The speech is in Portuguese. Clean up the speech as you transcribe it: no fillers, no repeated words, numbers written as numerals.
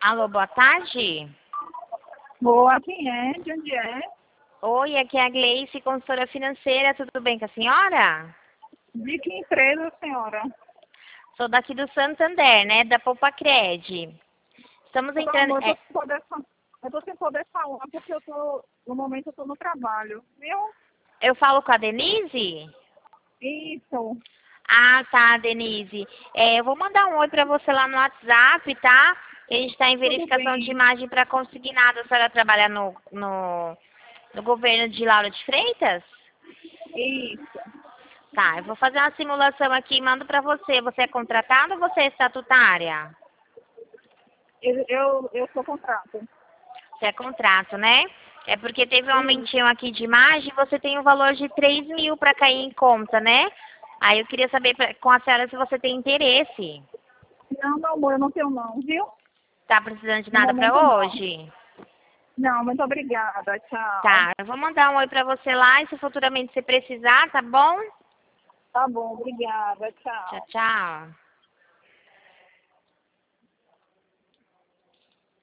Alô, boa tarde. Boa, quem é? De onde é? Oi, aqui é a Gleice, consultora financeira. Tudo bem com a senhora? De que empresa, senhora? Sou daqui do Santander, né? Da Poupa-Cred. Estamos Meu entrando... amor, eu tô sem poder falar porque no momento eu tô no trabalho, viu? Eu falo com a Denise? Isso, Ah, tá, Denise. Eu vou mandar um oi pra você lá no WhatsApp, tá? A gente está em tudo verificação de bem. imagem para consignado. A senhora trabalha no governo de Lauro de Freitas? Isso. Tá, eu vou fazer uma simulação aqui e mando pra você. Você é contratada ou você é estatutária? Eu sou contrato. Você é contrato, né? É porque teve um Isso. aumentinho aqui de imagem e você tem um valor de 3.000 para cair em conta, né? Aí eu queria saber com a senhora se você tem interesse. Não, meu amor, eu não tenho não, viu? Tá precisando de No nada momento para não. hoje? Não, muito obrigada. Tchau. Tá, eu vou mandar um oi pra você lá e se futuramente você precisar, tá bom? Tá bom, obrigada. Tchau, Tchau. tchau.